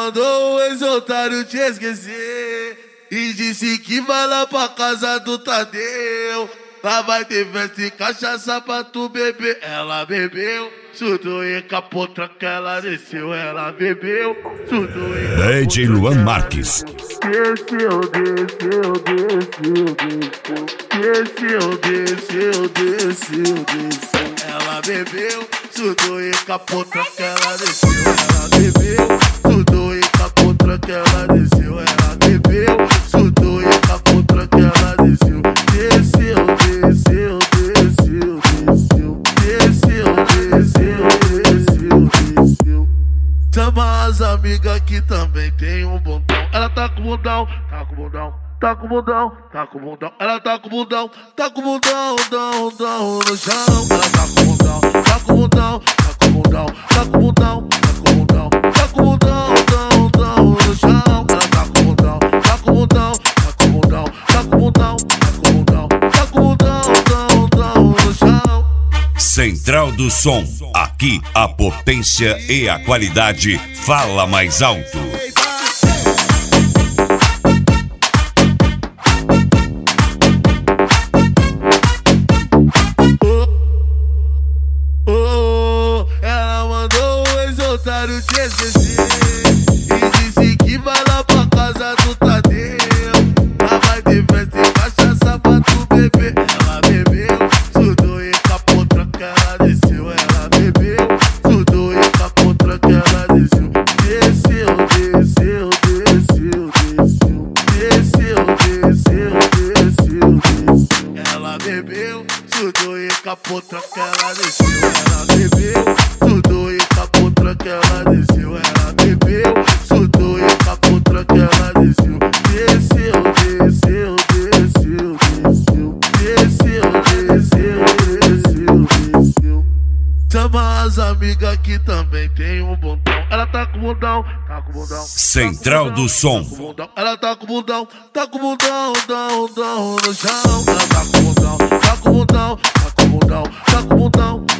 mandou o ex-otário te esquecer e disse que vai lá pra casa do Tadeu. Lá vai ter festa e cachaça pra tu beber. Ela bebeu, surtou e capotranca, ela desceu. Ela bebeu, surtou e capotranca. DJ Luan Marques. Desceu. Ela bebeu, surtou e capotranca, ela desceu. Ela bebeu, surtou e capotranca, ela desceu. Ela bebeu, surtou e capotranca, ela desceu. Desceu. Chama as amigas que também tem um bundão. Ela tá com bundão, tá com bundão. Ela tá com bundão, dão no chão. Ela tá com bundão, dão no chão. Ela tá com bundão, dão no chão. Central do Som. Aqui a potência e a qualidade fala mais alto. Ela mandou o ex-otário te esquecer e disse que vai lá pra casa do Tadeu. Lá vai ter festa e cachaça pra tu beber. Ela bebeu, surtou e capotranca, ela desceu. Ela bebeu, surtou e capotranca, ela desceu. Desceu. Ela bebeu, surtou e capotranca, ela desceu. Ela bebeu, surtou e capotranca, ela desceu. Ela bebeu, surtou e capotranca, ela desceu. Desceu. Chama as amigas que também tem um bundão. Ela tá com bundão, Central do Som. Ela tá com bundão, dão no chão. Ela tá com bundão,